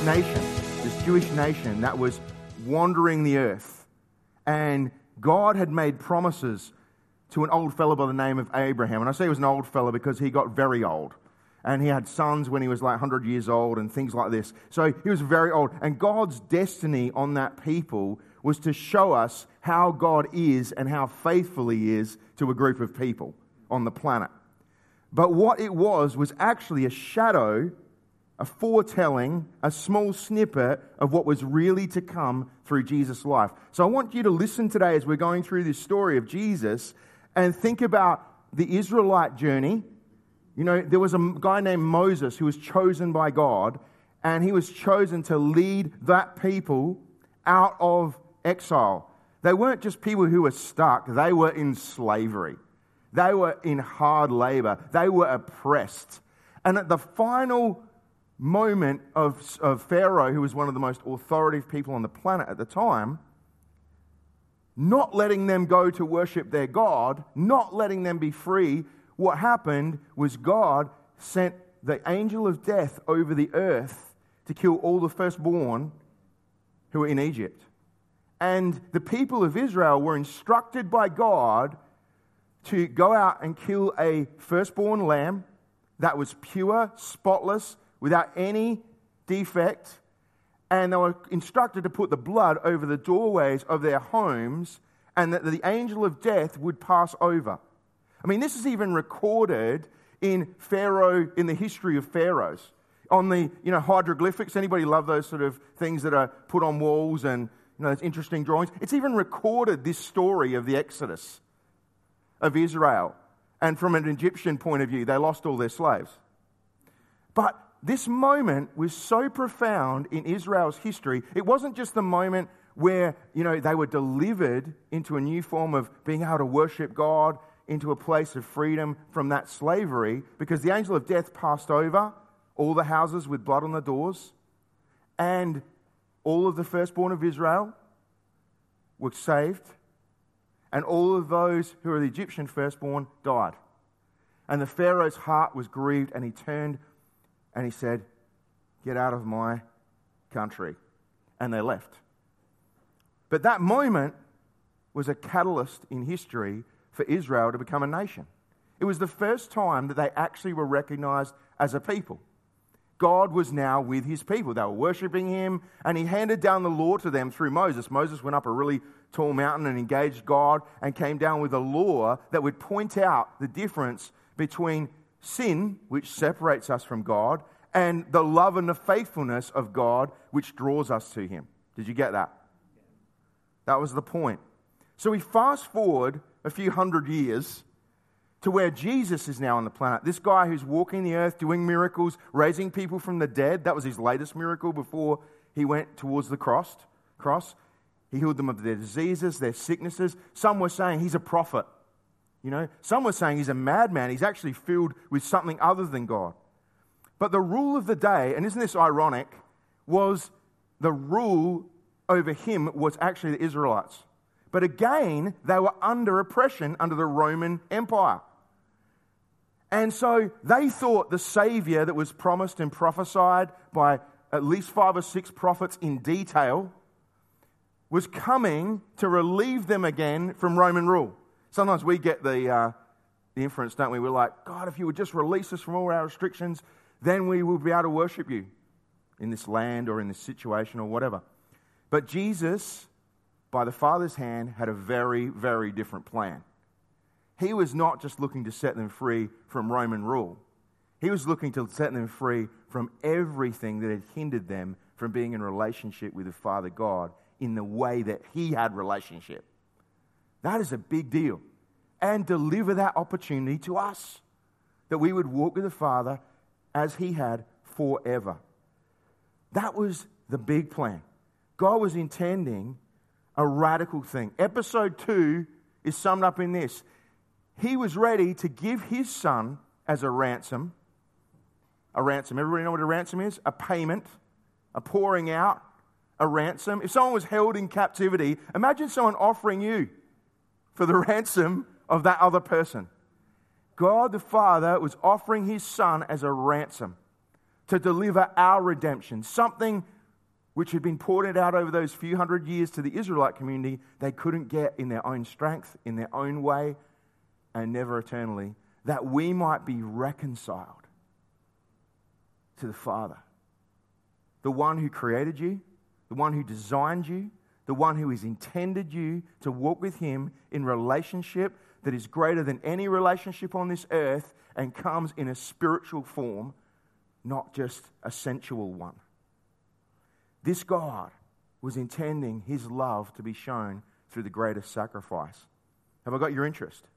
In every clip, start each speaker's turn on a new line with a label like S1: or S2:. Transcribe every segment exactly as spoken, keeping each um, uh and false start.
S1: nation, this Jewish nation that was wandering the earth. And God had made promises to an old fellow by the name of Abraham. And I say he was an old fellow because he got very old. And he had sons when he was like one hundred years old and things like this. So he was very old. And God's destiny on that people was to show us how God is and how faithful He is to a group of people on the planet. But what it was was actually a shadow, a foretelling, a small snippet of what was really to come through Jesus' life. So I want you to listen today as we're going through this story of Jesus and think about the Israelite journey. You know, there was a guy named Moses who was chosen by God, and he was chosen to lead that people out of exile. They weren't just people who were stuck, they were in slavery. They were in hard labor. They were oppressed. And at the final moment of, of Pharaoh, who was one of the most authoritative people on the planet at the time, not letting them go to worship their God, not letting them be free, what happened was God sent the angel of death over the earth to kill all the firstborn who were in Egypt. And the people of Israel were instructed by God to go out and kill a firstborn lamb that was pure, spotless, without any defect. And they were instructed to put the blood over the doorways of their homes, and that the angel of death would pass over. I mean, this is even recorded in Pharaoh, in the history of pharaohs. On the, you know, hieroglyphics. Anybody love those sort of things that are put on walls and, you know, those interesting drawings? It's even recorded, this story of the Exodus of Israel. And from an Egyptian point of view, they lost all their slaves. But this moment was so profound in Israel's history. It wasn't just the moment where, you know, they were delivered into a new form of being able to worship God, into a place of freedom from that slavery, because the angel of death passed over all the houses with blood on the doors, and all of the firstborn of Israel were saved, and all of those who were the Egyptian firstborn died. And the Pharaoh's heart was grieved, and he turned and he said, "Get out of my country." And they left. But that moment was a catalyst in history for Israel to become a nation. It was the first time that they actually were recognized as a people. God was now with His people. They were worshiping Him, and He handed down the law to them through Moses. Moses went up a really tall mountain and engaged God and came down with a law that would point out the difference between sin, which separates us from God, and the love and the faithfulness of God, which draws us to Him. Did you get that? That was the point. So we fast forward a few hundred years to where Jesus is now on the planet. This guy who's walking the earth, doing miracles, raising people from the dead. That was His latest miracle before He went towards the cross. cross. He healed them of their diseases, their sicknesses. Some were saying He's a prophet. You know, some were saying He's a madman. He's actually filled with something other than God. But the rule of the day, and isn't this ironic, was the rule over Him was actually the Israelites. But again, they were under oppression under the Roman Empire. And so they thought the Savior that was promised and prophesied by at least five or six prophets in detail was coming to relieve them again from Roman rule. Sometimes we get the, uh, the inference, don't we? We're like, God, if you would just release us from all our restrictions, then we will be able to worship you in this land or in this situation or whatever. But Jesus, by the Father's hand, had a very, very different plan. He was not just looking to set them free from Roman rule. He was looking to set them free from everything that had hindered them from being in relationship with the Father God in the way that He had relationship. That is a big deal. And deliver that opportunity to us, that we would walk with the Father as He had forever. That was the big plan. God was intending a radical thing. Episode two is summed up in this. He was ready to give His Son as a ransom. A ransom. Everybody know what a ransom is? A payment. A pouring out. A ransom. If someone was held in captivity, imagine someone offering you for the ransom of that other person. God the Father was offering His Son as a ransom to deliver our redemption. Something which had been poured out over those few hundred years to the Israelite community, they couldn't get in their own strength, in their own way, and never eternally, that we might be reconciled to the Father. The one who created you, the one who designed you, the one who has intended you to walk with him in relationship that is greater than any relationship on this earth and comes in a spiritual form, not just a sensual one. This God was intending his love to be shown through the greatest sacrifice. Have I got your interest?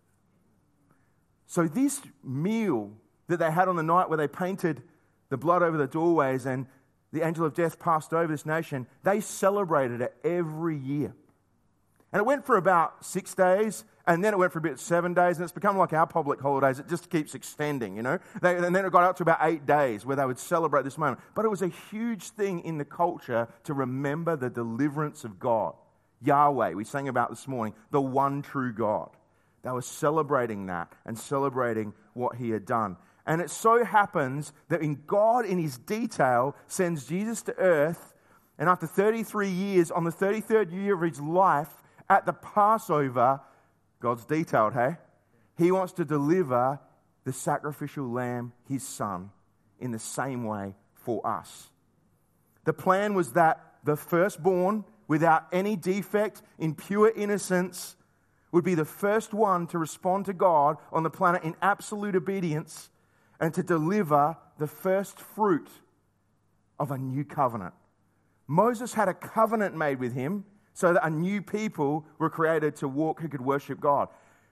S1: So this meal that they had on the night where they painted the blood over the doorways and the angel of death passed over this nation, they celebrated it every year. And it went for about six days, and then it went for a bit seven days, and it's become like our public holidays. It just keeps extending, you know. They, and then it got up to about eight days where they would celebrate this moment. But it was a huge thing in the culture to remember the deliverance of God. Yahweh, we sang about this morning, the one true God. They were celebrating that and celebrating what he had done. And it so happens that in God, in his detail, sends Jesus to earth, and after thirty-three years, on the thirty-third year of his life, at the Passover, God's detailed, hey? He wants to deliver the sacrificial lamb, his son, in the same way for us. The plan was that the firstborn, without any defect, in pure innocence, would be the first one to respond to God on the planet in absolute obedience and to deliver the first fruit of a new covenant. Moses had a covenant made with him so that a new people were created to walk who could worship God.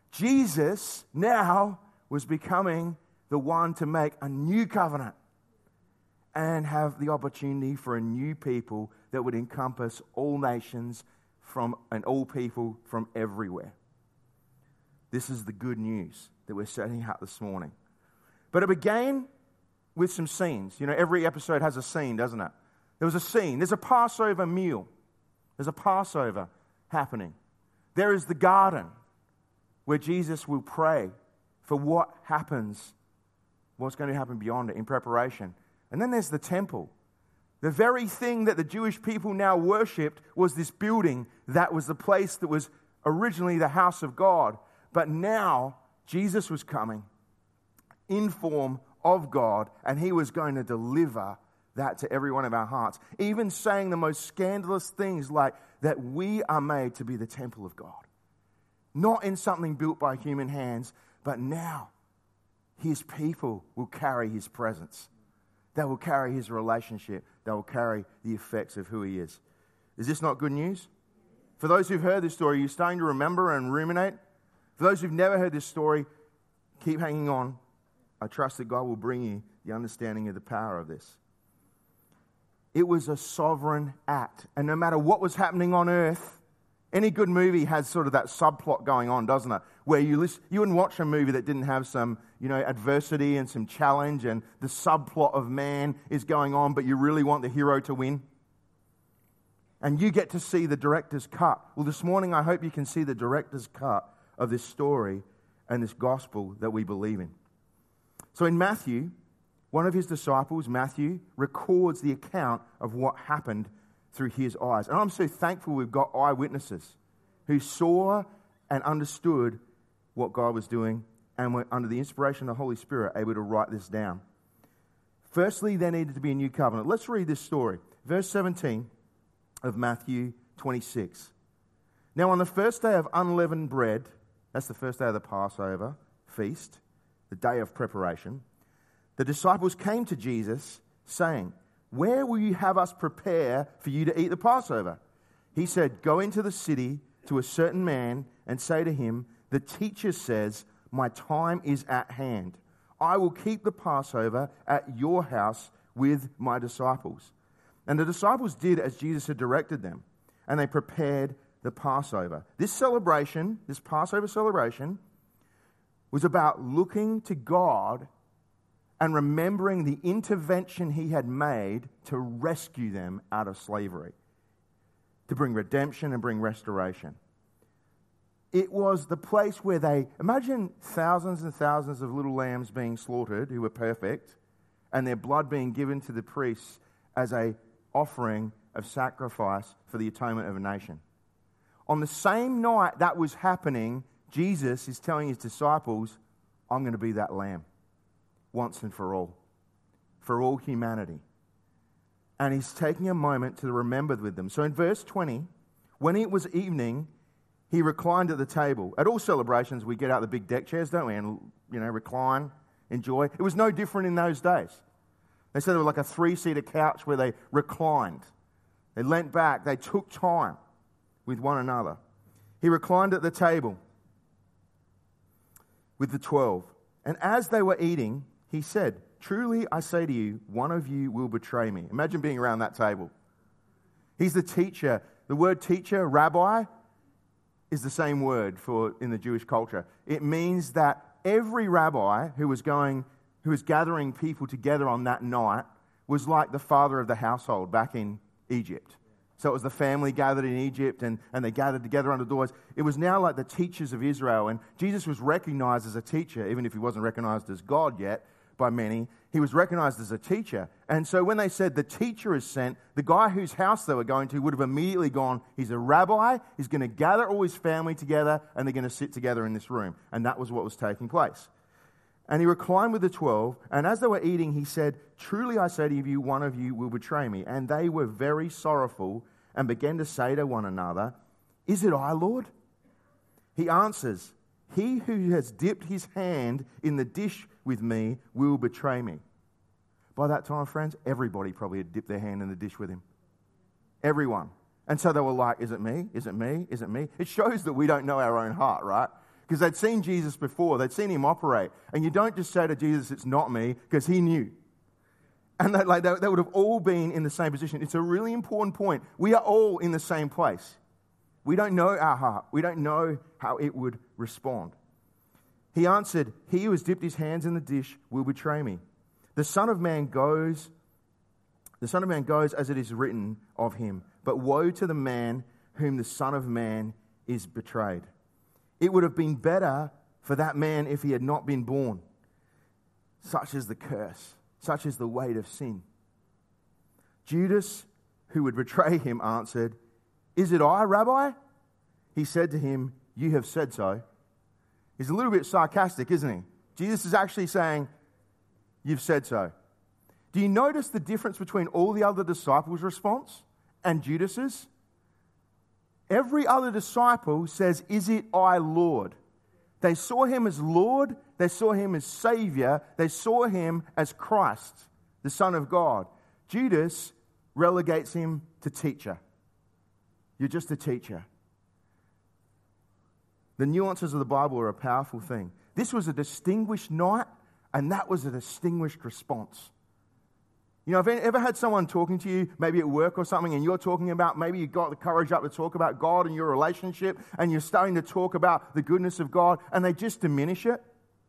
S1: Jesus now was becoming the one to make a new covenant and have the opportunity for a new people that would encompass all nations from and all people from everywhere. This is the good news that we're setting up this morning. But it began with some scenes. You know, every episode has a scene, doesn't it? There was a scene. There's a Passover meal. There's a Passover happening. There is the garden where Jesus will pray for what happens, what's going to happen beyond it in preparation. And then there's the temple. The very thing that the Jewish people now worshipped was this building that was the place that was originally the house of God. But now Jesus was coming in form of God, and he was going to deliver that to every one of our hearts. Even saying the most scandalous things like that we are made to be the temple of God. Not in something built by human hands, but now his people will carry his presence. They will carry his relationship. They will carry the effects of who he is. Is this not good news? For those who've heard this story, you're starting to remember and ruminate. For those who've never heard this story, keep hanging on. I trust that God will bring you the understanding of the power of this. It was a sovereign act. And no matter what was happening on earth, any good movie has sort of that subplot going on, doesn't it? Where you listen, you wouldn't watch a movie that didn't have some, you know, adversity and some challenge and the subplot of man is going on, but you really want the hero to win. And you get to see the director's cut. Well, this morning I hope you can see the director's cut of this story and this gospel that we believe in. So in Matthew, one of his disciples, Matthew, records the account of what happened through his eyes. And I'm so thankful we've got eyewitnesses who saw and understood what God was doing and were, under the inspiration of the Holy Spirit, able to write this down. Firstly, there needed to be a new covenant. Let's read this story. Verse seventeen of Matthew twenty-six. Now on the first day of unleavened bread, that's the first day of the Passover feast, the day of preparation, the disciples came to Jesus saying, "Where will you have us prepare for you to eat the Passover?" He said, "Go into the city to a certain man and say to him, 'The teacher says, my time is at hand. I will keep the Passover at your house with my disciples.' And the disciples did as Jesus had directed them, and they prepared the Passover." This celebration, this Passover celebration, was about looking to God and remembering the intervention he had made to rescue them out of slavery, to bring redemption and bring restoration. It was the place where they, imagine thousands and thousands of little lambs being slaughtered who were perfect, and their blood being given to the priests as a offering of sacrifice for the atonement of a nation. On the same night that was happening, Jesus is telling his disciples, I'm going to be that lamb once and for all, for all humanity. And he's taking a moment to remember with them. So in verse twenty, when it was evening, he reclined at the table. At all celebrations, we get out the big deck chairs, don't we? And, you know, recline, enjoy. It was no different in those days. They said it was like a three-seater couch where they reclined. They leant back. They took time with one another. He reclined at the table with the twelve. And as they were eating, he said, truly I say to you, one of you will betray me. Imagine being around that table. He's the teacher. The word teacher, rabbi, is the same word for in the Jewish culture. It means that every rabbi who was going, who was gathering people together on that night was like the father of the household back in Egypt. So it was the family gathered in Egypt and, and they gathered together under doors. It was now like the teachers of Israel. And Jesus was recognized as a teacher, even if he wasn't recognized as God yet by many. He was recognized as a teacher. And so when they said the teacher is sent, the guy whose house they were going to would have immediately gone, he's a rabbi, he's going to gather all his family together and they're going to sit together in this room. And that was what was taking place. And he reclined with the twelve, and as they were eating, he said, truly I say to you, one of you will betray me. And they were very sorrowful and began to say to one another, is it I, Lord? He answers, he who has dipped his hand in the dish with me will betray me. By that time, friends, everybody probably had dipped their hand in the dish with him. Everyone. And so they were like, is it me? Is it me? Is it me? It shows that we don't know our own heart, right? Because they'd seen Jesus before. They'd seen him operate. And you don't just say to Jesus, it's not me, because he knew. And they, like, they, they would have all been in the same position. It's a really important point. We are all in the same place. We don't know our heart. We don't know how it would respond. He answered, he who has dipped his hands in the dish will betray me. The Son of Man goes, the Son of Man goes as it is written of him. But woe to the man whom the Son of Man is betrayed. It would have been better for that man if he had not been born. Such is the curse. Such is the weight of sin. Judas, who would betray him, answered, is it I, Rabbi? He said to him, you have said so. He's a little bit sarcastic, isn't he? Jesus is actually saying, you've said so. Do you notice the difference between all the other disciples' response and Judas's? Every other disciple says, is it I, Lord? They saw him as Lord. They saw him as Savior. They saw him as Christ, the Son of God. Judas relegates him to teacher. You're just a teacher. The nuances of the Bible are a powerful thing. This was a distinguished night, and that was a distinguished response. You know, have you ever had someone talking to you, maybe at work or something, and you're talking about, maybe you got the courage up to talk about God and your relationship, and you're starting to talk about the goodness of God, and they just diminish it?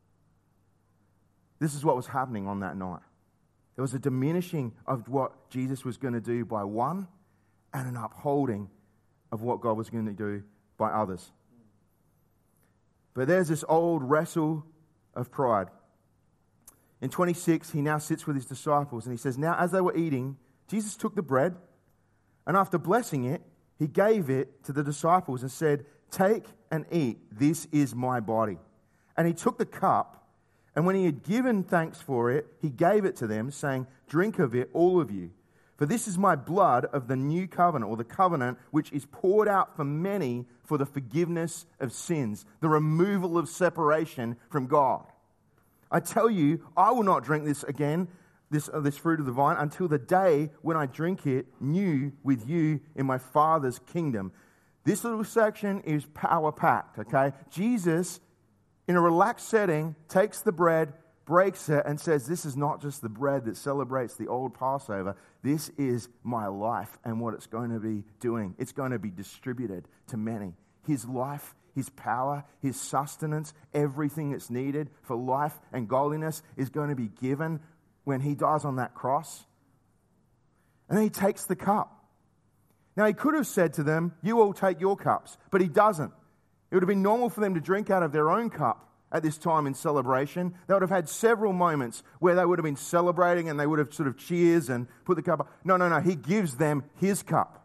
S1: This is what was happening on that night. There was a diminishing of what Jesus was going to do by one, and an upholding of what God was going to do by others. But there's this old wrestle of pride. In twenty-six, he now sits with his disciples and he says, now as they were eating, Jesus took the bread and after blessing it, he gave it to the disciples and said, take and eat, this is my body. And he took the cup, and when he had given thanks for it, he gave it to them, saying, drink of it, all of you. For this is my blood of the new covenant, or the covenant which is poured out for many for the forgiveness of sins, the removal of separation from God. I tell you, I will not drink this again, this, uh, this fruit of the vine, until the day when I drink it new with you in my Father's kingdom. This little section is power-packed, okay? Jesus, in a relaxed setting, takes the bread, breaks it, and says, this is not just the bread that celebrates the old Passover. This is my life and what it's going to be doing. It's going to be distributed to many. His life, his power, his sustenance, everything that's needed for life and godliness is going to be given when he dies on that cross. And then he takes the cup. Now, he could have said to them, you all take your cups, but he doesn't. It would have been normal for them to drink out of their own cup at this time in celebration. They would have had several moments where they would have been celebrating and they would have sort of cheers and put the cup up. No, no, no. He gives them his cup.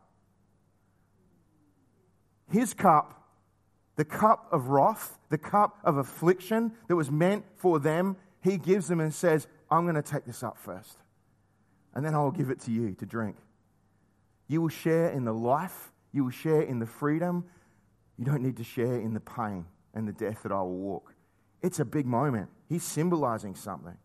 S1: His cup, the cup of wrath, the cup of affliction that was meant for them, he gives them and says, I'm going to take this up first. And then I will give it to you to drink. You will share in the life. You will share in the freedom. You don't need to share in the pain and the death that I will walk. It's a big moment. He's symbolizing something.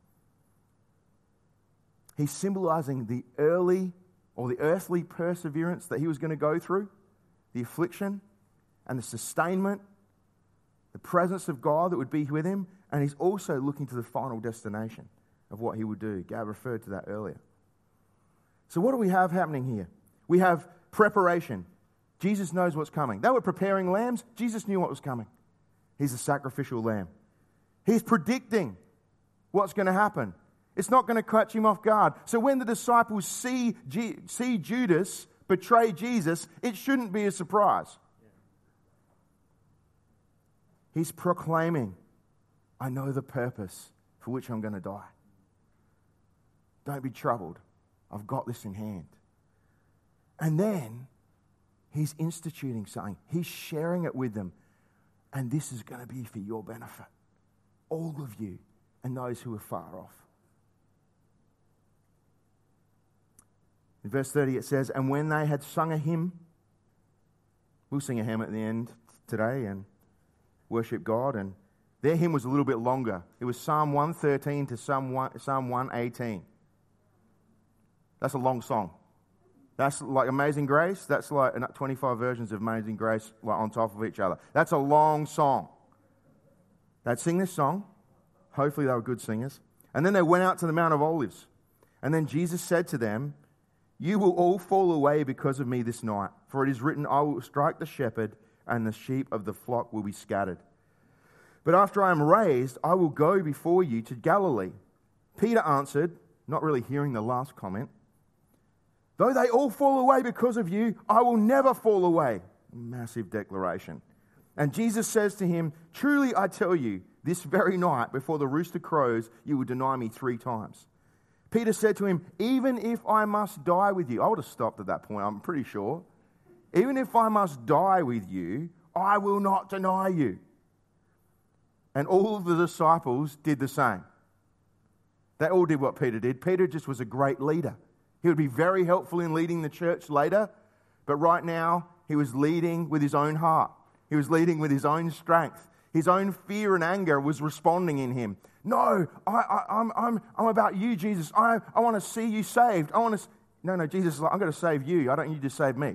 S1: He's symbolizing the early or the earthly perseverance that he was going to go through, the affliction and the sustainment, the presence of God that would be with him, and he's also looking to the final destination of what he would do. Gab referred to that earlier. So what do we have happening here? We have preparation. Jesus knows what's coming. They were preparing lambs. Jesus knew what was coming. He's a sacrificial lamb. He's predicting what's going to happen. It's not going to catch him off guard. So when the disciples see, G- see Judas betray Jesus, it shouldn't be a surprise. He's proclaiming, I know the purpose for which I'm going to die. Don't be troubled. I've got this in hand. And then he's instituting something. He's sharing it with them. And this is going to be for your benefit. All of you and those who are far off. In verse thirty it says, and when they had sung a hymn, we'll sing a hymn at the end today and worship God. And their hymn was a little bit longer. It was Psalm one thirteen to Psalm one eighteen. That's a long song. That's like Amazing Grace. That's like twenty-five versions of Amazing Grace like on top of each other. That's a long song. They'd sing this song. Hopefully they were good singers. And then they went out to the Mount of Olives. And then Jesus said to them, you will all fall away because of me this night. For it is written, I will strike the shepherd and the sheep of the flock will be scattered. But after I am raised, I will go before you to Galilee. Peter answered, not really hearing the last comment, though they all fall away because of you, I will never fall away. Massive declaration. And Jesus says to him, truly I tell you, this very night before the rooster crows, you will deny me three times. Peter said to him, even if I must die with you, I would have stopped at that point, I'm pretty sure. Even if I must die with you, I will not deny you. And all of the disciples did the same. They all did what Peter did. Peter just was a great leader. He would be very helpful in leading the church later, but right now he was leading with his own heart. He was leading with his own strength. His own fear and anger was responding in him. No, I, I, I'm, I'm, I'm about you, Jesus. I, I want to see you saved. I want to. No, no, Jesus is like, I'm going to save you. I don't need you to save me.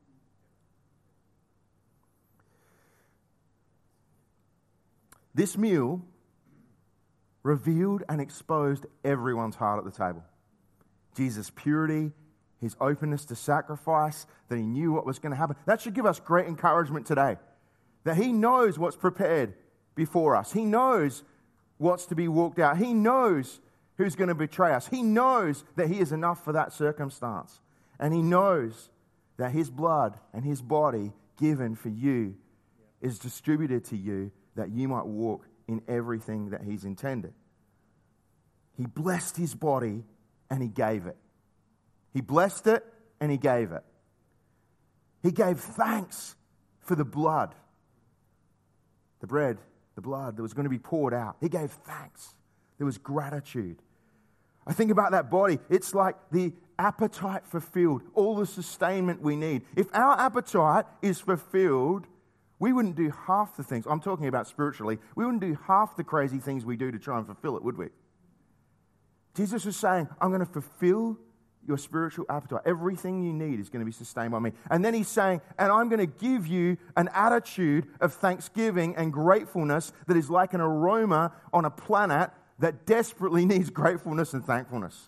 S1: This meal revealed and exposed everyone's heart at the table. Jesus' purity, his openness to sacrifice, that he knew what was going to happen. That should give us great encouragement today. That he knows what's prepared before us. He knows what's to be walked out. He knows who's going to betray us. He knows that he is enough for that circumstance. And he knows that his blood and his body given for you is distributed to you that you might walk in everything that he's intended. He blessed his body and he gave it. He blessed it and he gave it. He gave thanks for the blood, the bread, the blood that was going to be poured out. He gave thanks. There was gratitude. I think about that body. It's like the appetite fulfilled, all the sustainment we need. If our appetite is fulfilled, we wouldn't do half the things. I'm talking about spiritually. We wouldn't do half the crazy things we do to try and fulfill it, would we? Jesus was saying, I'm going to fulfill your spiritual appetite. Everything you need is going to be sustained by me. And then he's saying, and I'm going to give you an attitude of thanksgiving and gratefulness that is like an aroma on a planet that desperately needs gratefulness and thankfulness.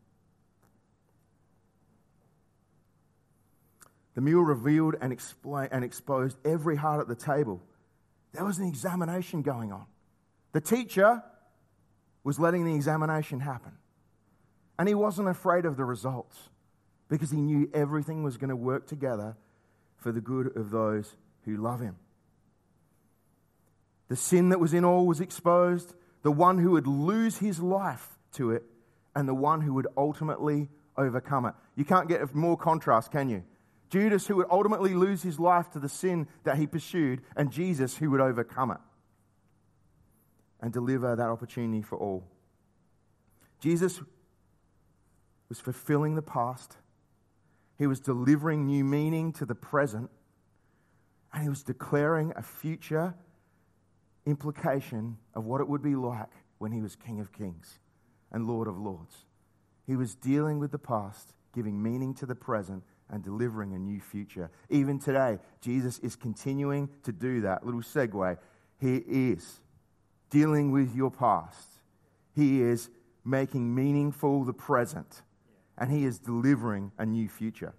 S1: The meal revealed and, explained and exposed every heart at the table. There was an examination going on. The teacher was letting the examination happen. And he wasn't afraid of the results because he knew everything was going to work together for the good of those who love him. The sin that was in all was exposed, the one who would lose his life to it, and the one who would ultimately overcome it. You can't get more contrast, can you? Judas, who would ultimately lose his life to the sin that he pursued, and Jesus, who would overcome it and deliver that opportunity for all. Jesus was fulfilling the past. He was delivering new meaning to the present. And he was declaring a future implication of what it would be like when he was King of Kings and Lord of Lords. He was dealing with the past, giving meaning to the present, and delivering a new future. Even today, Jesus is continuing to do that. Little segue. He is dealing with your past. He is making meaningful the present. And he is delivering a new future.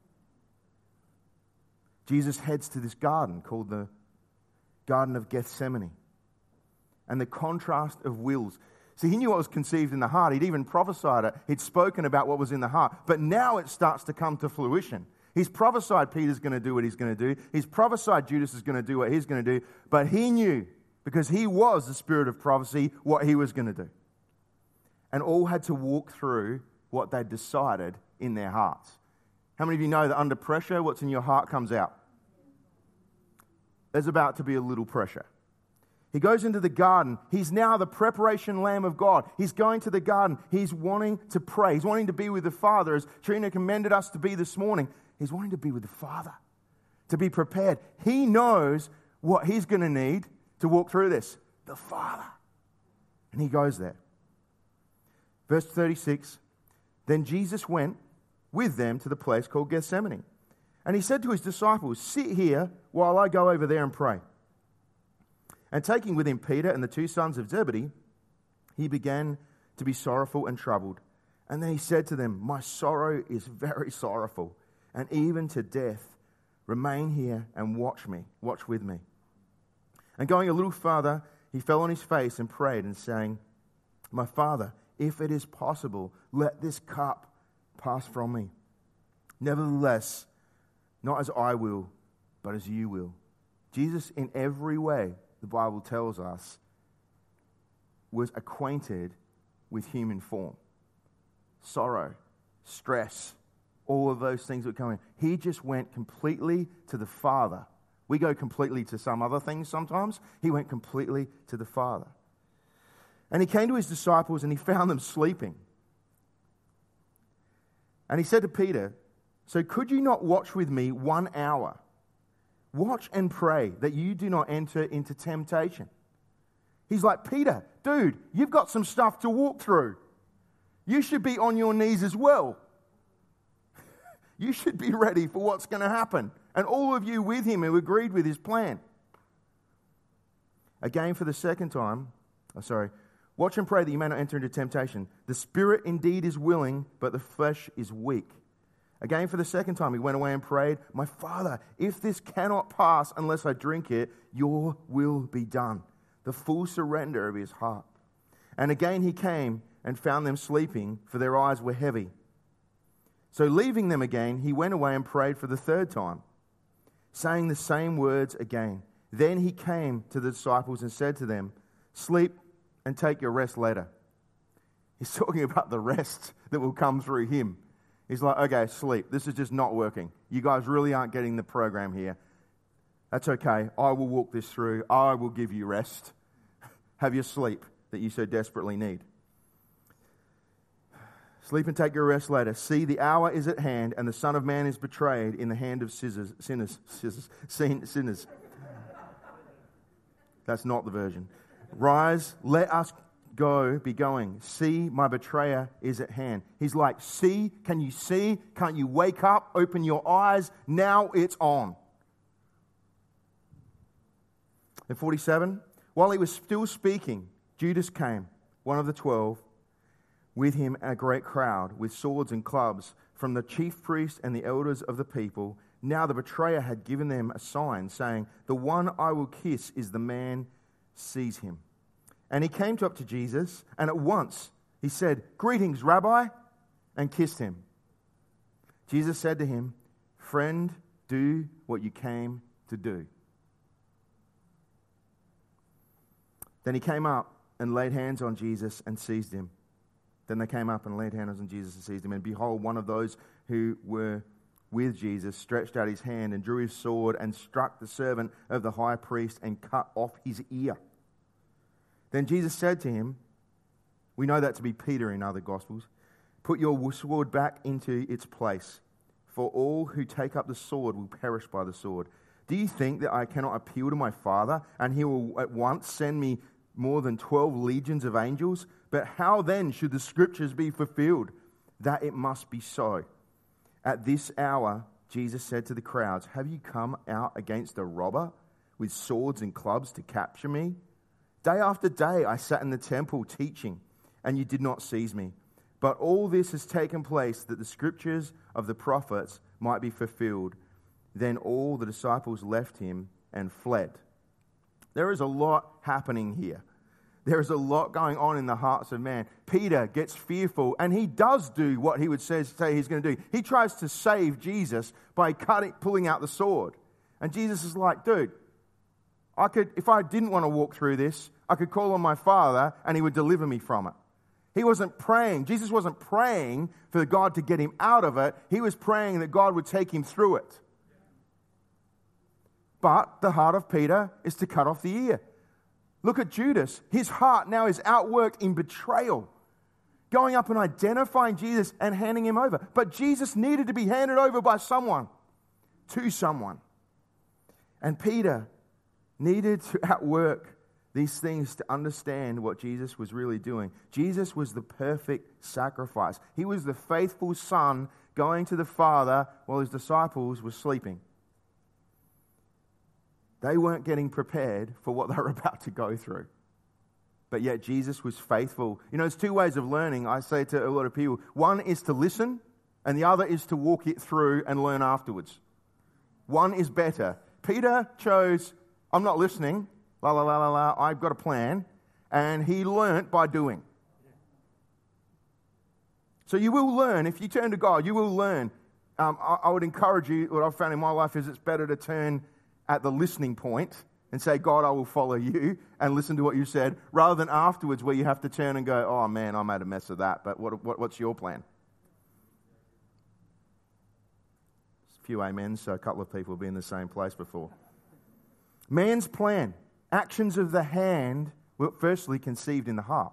S1: Jesus heads to this garden called the Garden of Gethsemane. And the contrast of wills. See, he knew what was conceived in the heart. He'd even prophesied it. He'd spoken about what was in the heart. But now it starts to come to fruition. He's prophesied Peter's going to do what he's going to do. He's prophesied Judas is going to do what he's going to do. But he knew, because he was the spirit of prophecy, what he was going to do. And all had to walk through what they'd decided in their hearts. How many of you know that under pressure, what's in your heart comes out? There's about to be a little pressure. He goes into the garden. He's now the preparation lamb of God. He's going to the garden. He's wanting to pray. He's wanting to be with the Father, as Trina commended us to be this morning. He's wanting to be with the Father, to be prepared. He knows what he's going to need to walk through this. The Father. And he goes there. Verse thirty-six, then Jesus went with them to the place called Gethsemane. And he said to his disciples, sit here while I go over there and pray. And taking with him Peter and the two sons of Zebedee, he began to be sorrowful and troubled. And then he said to them, my sorrow is very sorrowful, and even to death. Remain here and watch me, watch with me. And going a little farther, he fell on his face and prayed and saying, my Father, if it is possible, let this cup pass from me. Nevertheless, not as I will, but as you will. Jesus, in every way, the Bible tells us, was acquainted with human form. Sorrow, stress, all of those things that come in. He just went completely to the Father. We go completely to some other things sometimes. He went completely to the Father. And he came to his disciples and he found them sleeping. And he said to Peter, so could you not watch with me one hour? Watch and pray that you do not enter into temptation. He's like, Peter, dude, you've got some stuff to walk through. You should be on your knees as well. You should be ready for what's going to happen. And all of you with him who agreed with his plan. Again, for the second time, oh, sorry, watch and pray that you may not enter into temptation. The spirit indeed is willing, but the flesh is weak. Again, for the second time, he went away and prayed, my Father, if this cannot pass unless I drink it, your will be done. The full surrender of his heart. And again he came and found them sleeping, for their eyes were heavy. So leaving them again, he went away and prayed for the third time, saying the same words again. Then he came to the disciples and said to them, sleep and take your rest later. He's talking about the rest that will come through him. He's like, okay, sleep. This is just not working. You guys really aren't getting the program here. That's okay. I will walk this through. I will give you rest. Have your sleep that you so desperately need. Sleep and take your rest later. See, the hour is at hand, and the Son of Man is betrayed in the hand of scissors, sinners. Scissors, sinners. That's not the version. Rise, let us go, be going. See, my betrayer is at hand. He's like, see, can you see? Can't you wake up? Open your eyes. Now it's on. In forty-seven, while he was still speaking, Judas came, one of the twelve, with him a great crowd, with swords and clubs, from the chief priests and the elders of the people. Now the betrayer had given them a sign, saying, the one I will kiss is the man, seize him. And he came up to Jesus, and at once he said, greetings, Rabbi, and kissed him. Jesus said to him, friend, do what you came to do. Then he came up and laid hands on Jesus and seized him. Then they came up and laid hands on Jesus and seized him. And behold, one of those who were with Jesus stretched out his hand and drew his sword and struck the servant of the high priest and cut off his ear. Then Jesus said to him, we know that to be Peter in other Gospels, put your sword back into its place, for all who take up the sword will perish by the sword. Do you think that I cannot appeal to my Father, and he will at once send me more than twelve legions of angels? But how then should the scriptures be fulfilled, that it must be so? At this hour, Jesus said to the crowds, have you come out against a robber with swords and clubs to capture me? Day after day I sat in the temple teaching, and you did not seize me. But all this has taken place that the scriptures of the prophets might be fulfilled. Then all the disciples left him and fled. There is a lot happening here. There is a lot going on in the hearts of man. Peter gets fearful, and he does do what he would say, say he's going to do. He tries to save Jesus by cutting, pulling out the sword. And Jesus is like, dude, I could, if I didn't want to walk through this, I could call on my Father, and he would deliver me from it. He wasn't praying. Jesus wasn't praying for God to get him out of it. He was praying that God would take him through it. But the heart of Peter is to cut off the ear. Look at Judas. His heart now is outworked in betrayal, going up and identifying Jesus and handing him over. But Jesus needed to be handed over by someone, to someone. And Peter needed to outwork these things to understand what Jesus was really doing. Jesus was the perfect sacrifice. He was the faithful son going to the Father while his disciples were sleeping. They weren't getting prepared for what they were about to go through. But yet Jesus was faithful. You know, there's two ways of learning, I say to a lot of people. One is to listen, and the other is to walk it through and learn afterwards. One is better. Peter chose, I'm not listening, la la la la la, I've got a plan, and he learnt by doing. So you will learn, if you turn to God, you will learn. Um, I, I would encourage you, what I've found in my life is it's better to turn at the listening point and say, God, I will follow you, and listen to what you said, rather than afterwards where you have to turn and go, oh man, I made a mess of that, but what, what, what's your plan? A few amens, so a couple of people will be in the same place before. Man's plan, actions of the hand, were firstly conceived in the heart.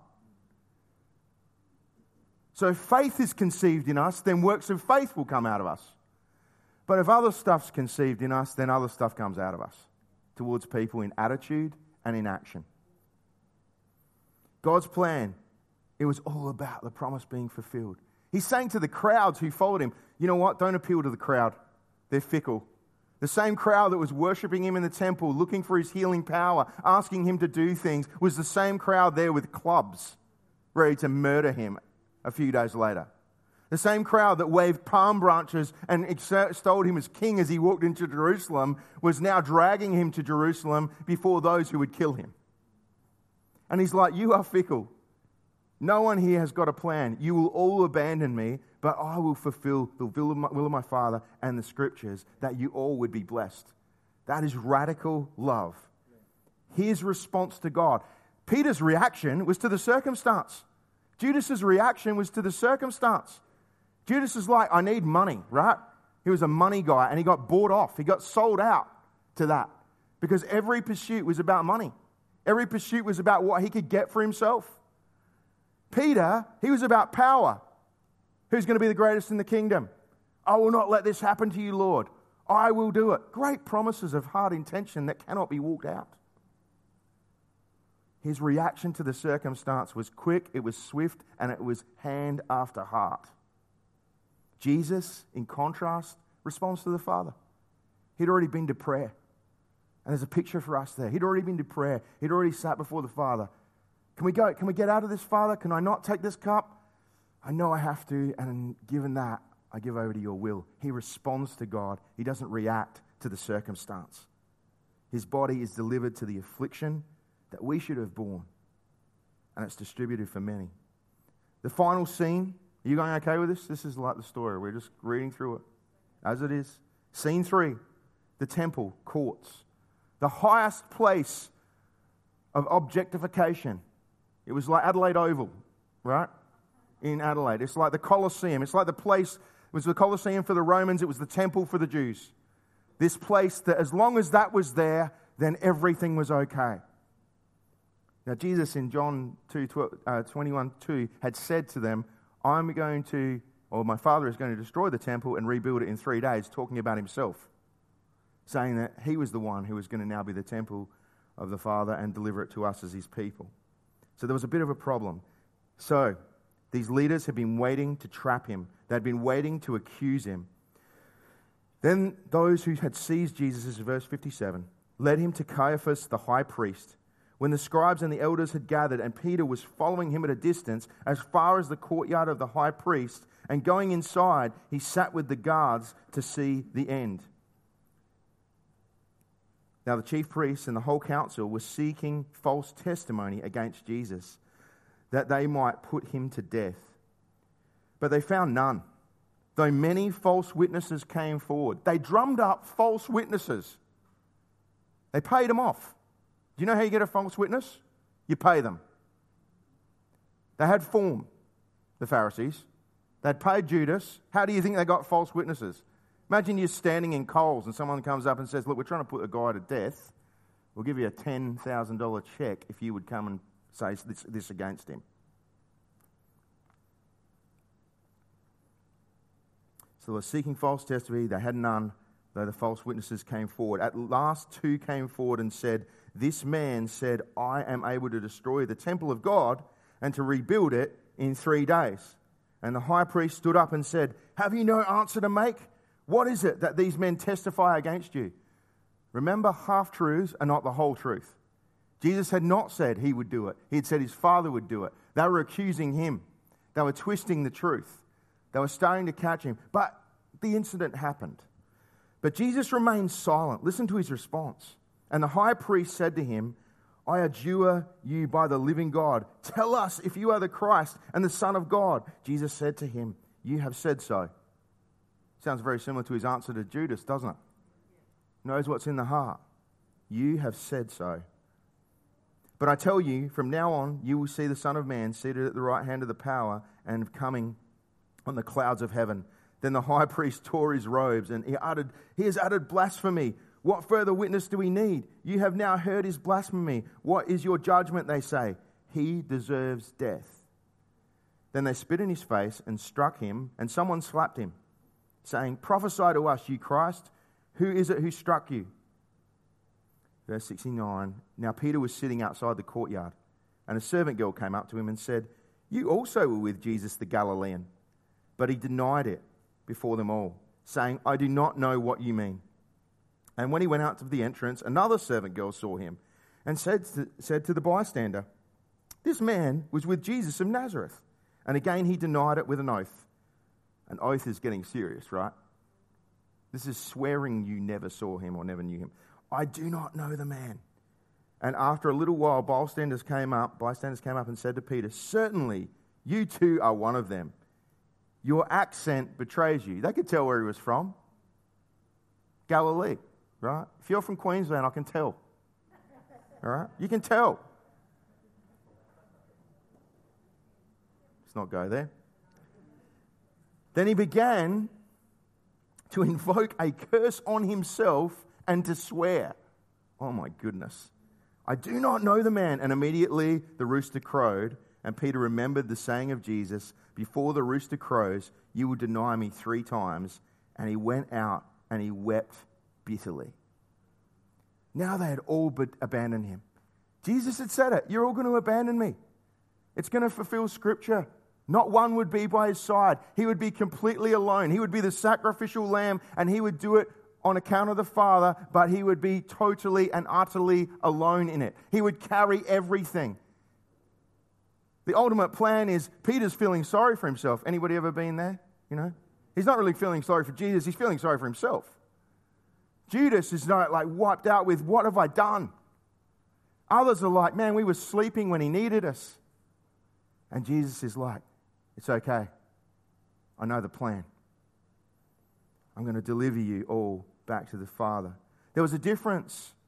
S1: So if faith is conceived in us, then works of faith will come out of us. But if other stuff's conceived in us, then other stuff comes out of us towards people in attitude and in action. God's plan, it was all about the promise being fulfilled. He's saying to the crowds who followed him, you know what, don't appeal to the crowd. They're fickle. The same crowd that was worshipping him in the temple, looking for his healing power, asking him to do things, was the same crowd there with clubs, ready to murder him a few days later. The same crowd that waved palm branches and extolled him as king as he walked into Jerusalem was now dragging him to Jerusalem before those who would kill him. And he's like, you are fickle. No one here has got a plan. You will all abandon me, but I will fulfill the will of my, will of my Father and the scriptures, that you all would be blessed. That is radical love. His response to God. Peter's reaction was to the circumstance. Judas's reaction was to the circumstance. Judas is like, I need money, right? He was a money guy, and he got bought off. He got sold out to that because every pursuit was about money. Every pursuit was about what he could get for himself. Peter, he was about power. Who's going to be the greatest in the kingdom? I will not let this happen to you, Lord. I will do it. Great promises of hard intention that cannot be walked out. His reaction to the circumstance was quick, it was swift, and it was hand after heart. Jesus, in contrast, responds to the Father. He'd already been to prayer. And there's a picture for us there. He'd already been to prayer. He'd already sat before the Father. Can we go? Can we get out of this, Father? Can I not take this cup? I know I have to, and given that, I give over to your will. He responds to God. He doesn't react to the circumstance. His body is delivered to the affliction that we should have borne, and it's distributed for many. The final scene, are you going okay with this? This is like the story. We're just reading through it as it is. Scene three, the temple courts. The highest place of objectification. It was like Adelaide Oval, right? In Adelaide. It's like the Colosseum. It's like the place, it was the Colosseum for the Romans, it was the temple for the Jews. This place that as long as that was there, then everything was okay. Now Jesus in John two, twenty-one two had said to them, I'm going to, or my Father is going to destroy the temple and rebuild it in three days, talking about himself, saying that he was the one who was going to now be the temple of the Father and deliver it to us as his people. So there was a bit of a problem. So these leaders had been waiting to trap him. They'd been waiting to accuse him. Then those who had seized Jesus, this is verse fifty-seven, led him to Caiaphas the high priest. When the scribes and the elders had gathered, and Peter was following him at a distance as far as the courtyard of the high priest, and going inside, he sat with the guards to see the end. Now the chief priests and the whole council were seeking false testimony against Jesus, that they might put him to death. But they found none, though many false witnesses came forward. They drummed up false witnesses. They paid them off. Do you know how you get a false witness? You pay them. They had form, the Pharisees. They'd paid Judas. How do you think they got false witnesses? Imagine you're standing in Coles and someone comes up and says, look, we're trying to put a guy to death. We'll give you a ten thousand dollars check if you would come and say this, this against him. So they're seeking false testimony. They had none, though the false witnesses came forward. At last, two came forward and said, this man said, I am able to destroy the temple of God and to rebuild it in three days. And the high priest stood up and said, have you no answer to make? What is it that these men testify against you? Remember, half-truths are not the whole truth. Jesus had not said he would do it. He had said his Father would do it. They were accusing him. They were twisting the truth. They were starting to catch him. But the incident happened. But Jesus remained silent. Listen to his response. And the high priest said to him, I adjure you by the living God. Tell us if you are the Christ and the Son of God. Jesus said to him, you have said so. Sounds very similar to his answer to Judas, doesn't it? Knows what's in the heart. You have said so. But I tell you, from now on, you will see the Son of Man seated at the right hand of the power and coming on the clouds of heaven. Then the high priest tore his robes and he uttered, he has uttered blasphemy. What further witness do we need? You have now heard his blasphemy. What is your judgment, they say? He deserves death. Then they spit in his face and struck him, and someone slapped him, saying, prophesy to us, you Christ. Who is it who struck you? Verse sixty-nine, now Peter was sitting outside the courtyard, and a servant girl came up to him and said, you also were with Jesus the Galilean. But he denied it before them all, saying, I do not know what you mean. And when he went out to the entrance, another servant girl saw him and said to, said to the bystander, this man was with Jesus of Nazareth. And again he denied it with an oath. An oath is getting serious, right? This is swearing you never saw him or never knew him. I do not know the man. And after a little while, bystanders came up, bystanders came up and said to Peter, certainly you too are one of them. Your accent betrays you. They could tell where he was from. Galilee, right? If you're from Queensland, I can tell. All right? You can tell. Let's not go there. Then he began to invoke a curse on himself and to swear. Oh my goodness. I do not know the man. And immediately the rooster crowed, and Peter remembered the saying of Jesus, before the rooster crows, you will deny me three times. And he went out and he wept bitterly. Now they had all but abandoned him. Jesus had said it. You're all going to abandon me. It's going to fulfill Scripture. Not one would be by his side. He would be completely alone. He would be the sacrificial lamb, and he would do it on account of the Father, but he would be totally and utterly alone in it. He would carry everything. The ultimate plan is Peter's feeling sorry for himself. Anybody ever been there? You know, he's not really feeling sorry for Jesus. He's feeling sorry for himself. Judas is not like wiped out with, what have I done? Others are like, man, we were sleeping when he needed us. And Jesus is like, it's okay. I know the plan. I'm going to deliver you all back to the Father. There was a difference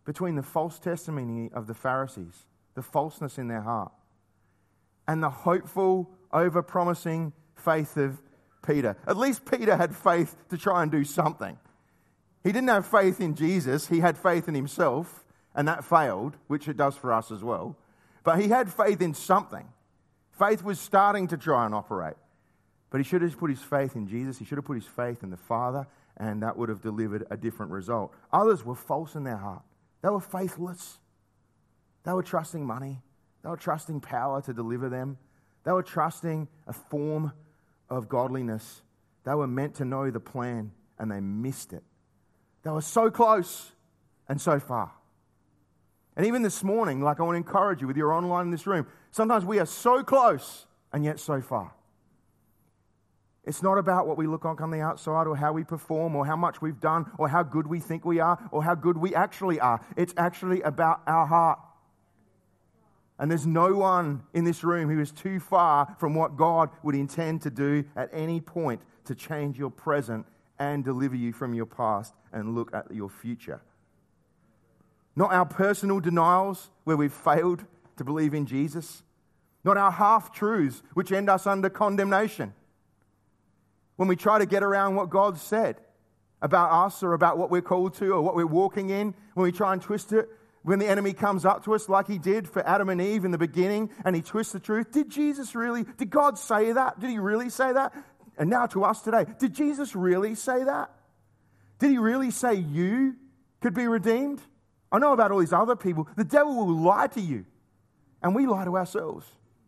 S1: between the false testimony of the Pharisees, the falseness in their heart, and the hopeful, over-promising faith of Peter. At least Peter had faith to try and do something. He didn't have faith in Jesus. He had faith in himself, and that failed, which it does for us as well. But he had faith in something. Faith was starting to try and operate. But he should have put his faith in Jesus. He should have put his faith in the Father, and that would have delivered a different result. Others were false in their heart. They were faithless. They were trusting money. They were trusting power to deliver them. They were trusting a form of godliness. They were meant to know the plan, and they missed it. They were so close and so far. And even this morning, like I want to encourage you with your online in this room, sometimes we are so close and yet so far. It's not about what we look like on the outside or how we perform or how much we've done or how good we think we are or how good we actually are. It's actually about our heart. And there's no one in this room who is too far from what God would intend to do at any point to change your present and deliver you from your past and look at your future. Not our personal denials where we've failed to believe in Jesus. Not our half-truths which end us under condemnation. When we try to get around what God said about us or about what we're called to or what we're walking in, when we try and twist it, when the enemy comes up to us like he did for Adam and Eve in the beginning and he twists the truth, did Jesus really, did God say that? Did he really say that? And now to us today, did Jesus really say that? Did he really say you could be redeemed? I know about all these other people. The devil will lie to you, and we lie to ourselves.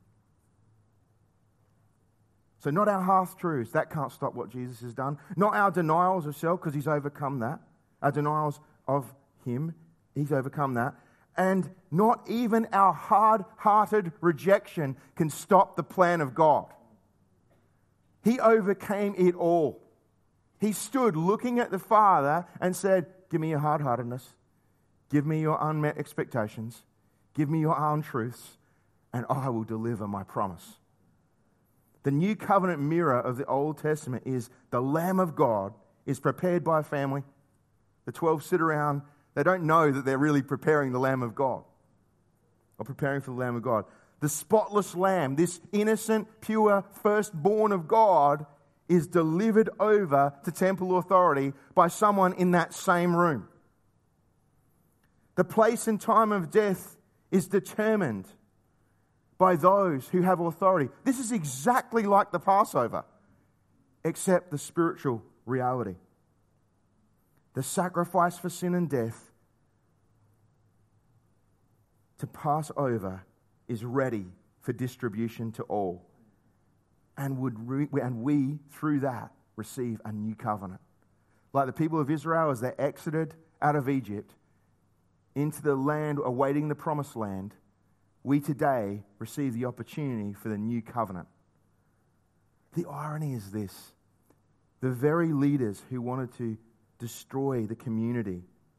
S1: So not our half-truths. That can't stop what Jesus has done. Not our denials of self, because he's overcome that. Our denials of him, he's overcome that. And not even our hard-hearted rejection can stop the plan of God. He overcame it all. He stood looking at the Father and said, give me your hard-heartedness. Give me your unmet expectations. Give me your untruths, and I will deliver my promise. The new covenant mirror of the Old Testament is the Lamb of God is prepared by a family. The twelve sit around. They don't know that they're really preparing the Lamb of God or preparing for the Lamb of God. The spotless Lamb, this innocent, pure, firstborn of God, is delivered over to temple authority by someone in that same room. The place and time of death is determined by those who have authority. This is exactly like the Passover, except the spiritual reality. The sacrifice for sin and death to pass over is ready for distribution to all. And would re- and we, through that, receive a new covenant. Like the people of Israel as they exited out of Egypt into the land awaiting the promised land, we today receive the opportunity for the new covenant. The irony is this. The very leaders who wanted to destroy the community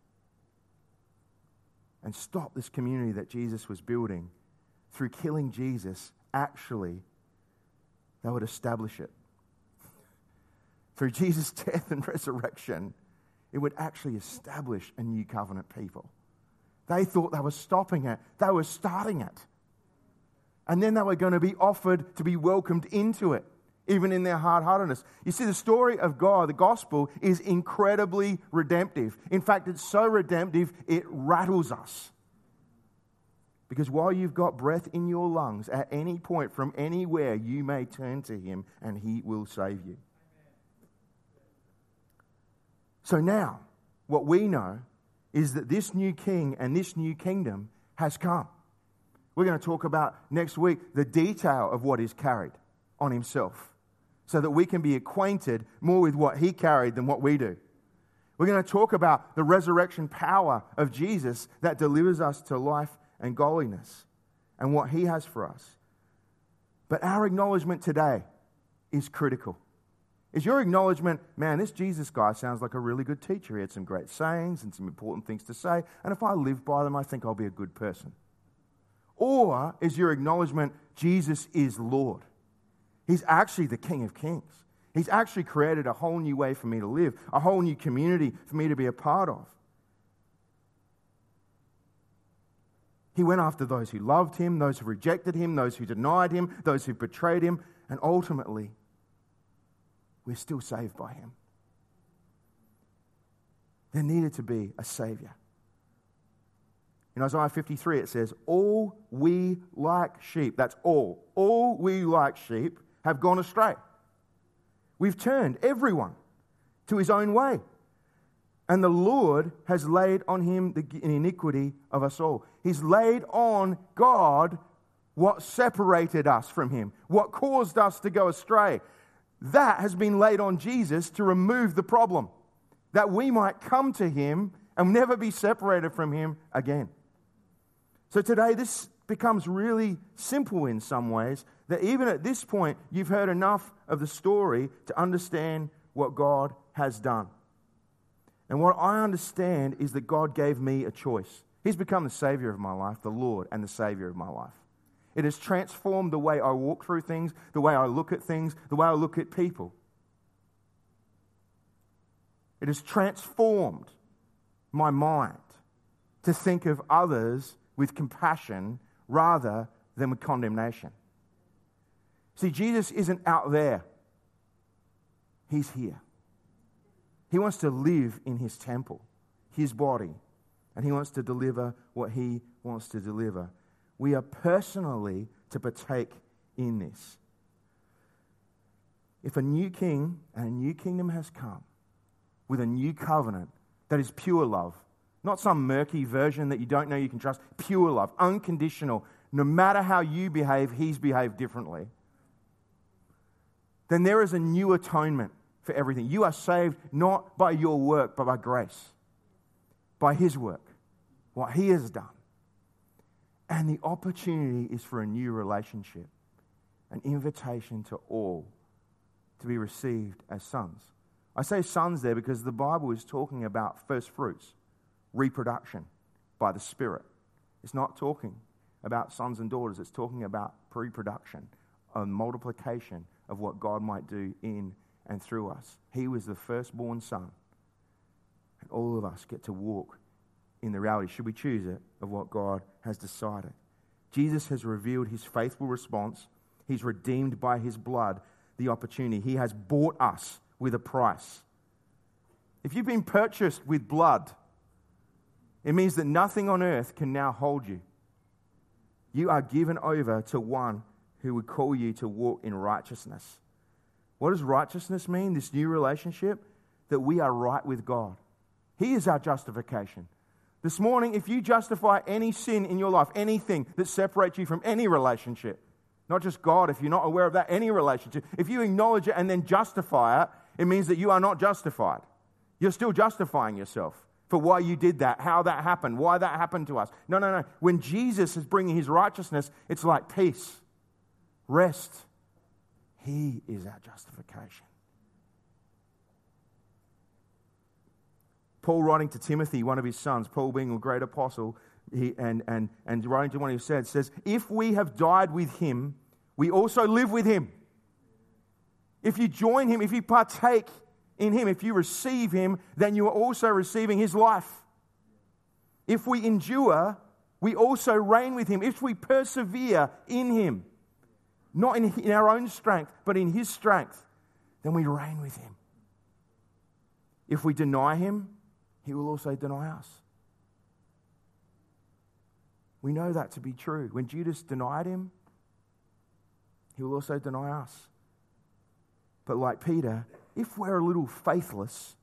S1: and stop this community that Jesus was building through killing Jesus, actually, they would establish it. Through Jesus' death and resurrection, it would actually establish a new covenant people. They thought they were stopping it. They were starting it. And then they were going to be offered to be welcomed into it, even in their hard-heartedness. You see, the story of God, the gospel, is incredibly redemptive. In fact, it's so redemptive, it rattles us. Because while you've got breath in your lungs, at any point from anywhere, you may turn to him and he will save you. So now, what we know is that this new king and this new kingdom has come. We're going to talk about next week the detail of what is carried on himself so that we can be acquainted more with what he carried than what we do. We're going to talk about the resurrection power of Jesus that delivers us to life and godliness and what he has for us. But our acknowledgement today is critical. Is your acknowledgement, man, this Jesus guy sounds like a really good teacher. He had some great sayings and some important things to say, and if I live by them, I think I'll be a good person. Or is your acknowledgement, Jesus is Lord. He's actually the King of Kings. He's actually created a whole new way for me to live, a whole new community for me to be a part of. He went after those who loved him, those who rejected him, those who denied him, those who betrayed him, and ultimately, we're still saved by him. There needed to be a Savior. In Isaiah fifty-three, it says, all we like sheep, that's all, all we like sheep have gone astray. We've turned everyone to his own way. And the Lord has laid on him the iniquity of us all. He's laid on God what separated us from him, what caused us to go astray. That has been laid on Jesus to remove the problem, that we might come to him and never be separated from him again. So today, this becomes really simple in some ways, that even at this point, you've heard enough of the story to understand what God has done. And what I understand is that God gave me a choice. He's become the Savior of my life, the Lord and the Savior of my life. It has transformed the way I walk through things, the way I look at things, the way I look at people. It has transformed my mind to think of others with compassion rather than with condemnation. See, Jesus isn't out there. He's here. He wants to live in his temple, his body, and he wants to deliver what he wants to deliver. We are personally to partake in this. If a new king and a new kingdom has come with a new covenant that is pure love, not some murky version that you don't know you can trust, pure love, unconditional, no matter how you behave, he's behaved differently, then there is a new atonement for everything. You are saved not by your work, but by grace, by his work, what he has done. And the opportunity is for a new relationship, an invitation to all to be received as sons. I say sons there because the Bible is talking about first fruits, reproduction by the Spirit. It's not talking about sons and daughters. It's talking about reproduction, a multiplication of what God might do in and through us. He was the firstborn son. And all of us get to walk in the reality, should we choose it, of what God has decided. Jesus has revealed his faithful response. He's redeemed by his blood the opportunity. He has bought us with a price. If you've been purchased with blood, it means that nothing on earth can now hold you. You are given over to one who would call you to walk in righteousness. What does righteousness mean? This new relationship, that we are right with God. He is our justification. This morning, if you justify any sin in your life, anything that separates you from any relationship, not just God, if you're not aware of that, any relationship, if you acknowledge it and then justify it, it means that you are not justified. You're still justifying yourself for why you did that, how that happened, why that happened to us. No, no, no. When Jesus is bringing his righteousness, it's like peace, rest. He is our justification. Paul writing to Timothy, one of his sons, Paul being a great apostle, he, and, and, and writing to one of his sons, says, if we have died with him, we also live with him. If you join him, if you partake in him, if you receive him, then you are also receiving his life. If we endure, we also reign with him. If we persevere in him, not in, in our own strength, but in his strength, then we reign with him. If we deny him, he will also deny us. We know that to be true. When Judas denied him, he will also deny us. But like Peter, if we're a little faithless,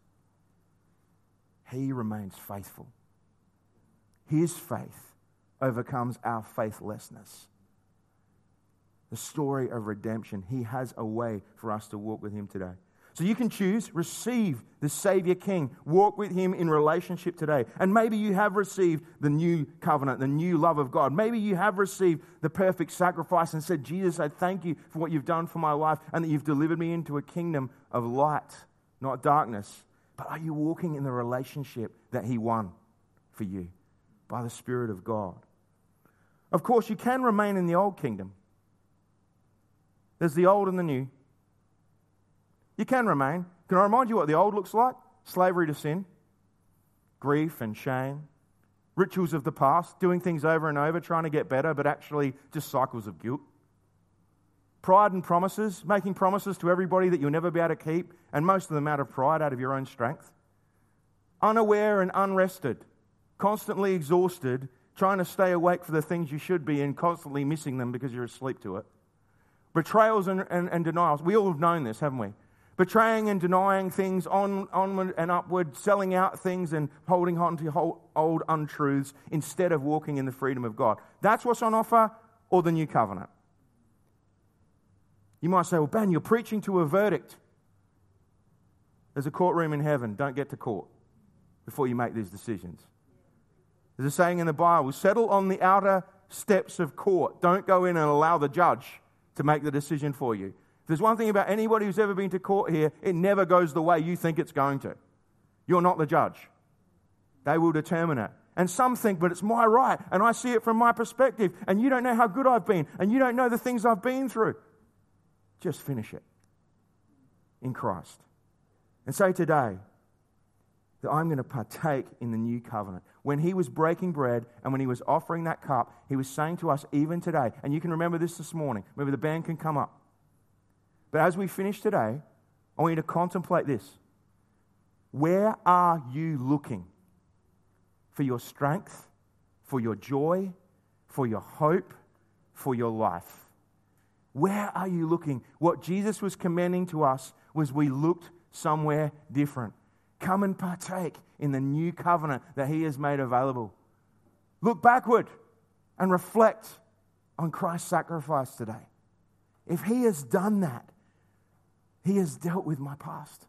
S1: he remains faithful. His faith overcomes our faithlessness. The story of redemption. He has a way for us to walk with him today. So you can choose, receive the Savior King, walk with him in relationship today. And maybe you have received the new covenant, the new love of God. Maybe you have received the perfect sacrifice and said, Jesus, I thank you for what you've done for my life and that you've delivered me into a kingdom of light, not darkness. But are you walking in the relationship that he won for you by the Spirit of God? Of course, you can remain in the old kingdom. There's the old and the new. You can remain. Can I remind you what the old looks like? Slavery to sin, grief and shame, rituals of the past, doing things over and over, trying to get better, but actually just cycles of guilt. Pride and promises, making promises to everybody that you'll never be able to keep, and most of them out of pride, out of your own strength. Unaware and unrested, constantly exhausted, trying to stay awake for the things you should be and constantly missing them because you're asleep to it. Betrayals and, and, and denials. We all have known this, haven't we? Betraying and denying things on, onward and upward, selling out things and holding on to old untruths instead of walking in the freedom of God. That's what's on offer, or the new covenant. You might say, well, Ben, you're preaching to a verdict. There's a courtroom in heaven. Don't get to court before you make these decisions. There's a saying in the Bible, settle on the outer steps of court. Don't go in and allow the judge to make the decision for you. If there's one thing about anybody who's ever been to court here, it never goes the way you think it's going to. You're not the judge. They will determine it. And some think, but it's my right, and I see it from my perspective, and you don't know how good I've been, and you don't know the things I've been through. Just finish it in Christ. And say today that I'm going to partake in the new covenant. When he was breaking bread and when he was offering that cup, he was saying to us even today, and you can remember this this morning, maybe the band can come up. But as we finish today, I want you to contemplate this. Where are you looking for your strength, for your joy, for your hope, for your life? Where are you looking? What Jesus was commending to us was we looked somewhere different. Come and partake in the new covenant that he has made available. Look backward and reflect on Christ's sacrifice today. If he has done that, he has dealt with my past.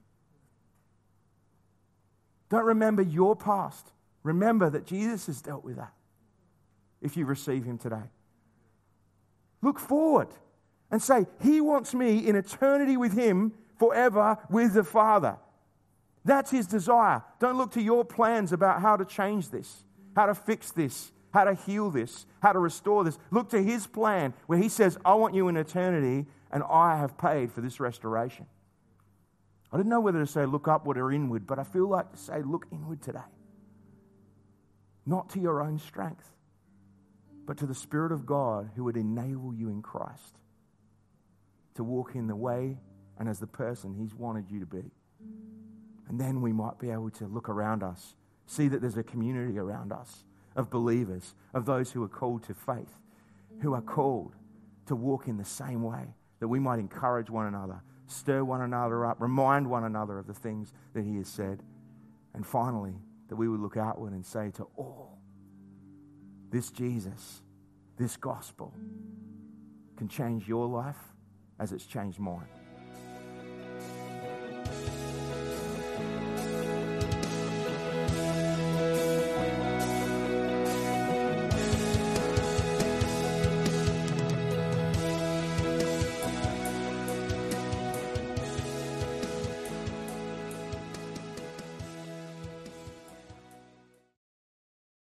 S1: Don't remember your past. Remember that Jesus has dealt with that if you receive him today. Look forward and say, he wants me in eternity with him forever with the Father. That's his desire. Don't look to your plans about how to change this, how to fix this, how to heal this, how to restore this. Look to his plan where he says, I want you in eternity and I have paid for this restoration. I didn't know whether to say look upward or inward, but I feel like to say look inward today. Not to your own strength, but to the Spirit of God who would enable you in Christ to walk in the way and as the person he's wanted you to be. And then we might be able to look around us, see that there's a community around us of believers, of those who are called to faith, who are called to walk in the same way, that we might encourage one another, stir one another up, remind one another of the things that he has said. And finally, that we would look outward and say to all, this Jesus, this gospel can change your life as it's changed mine.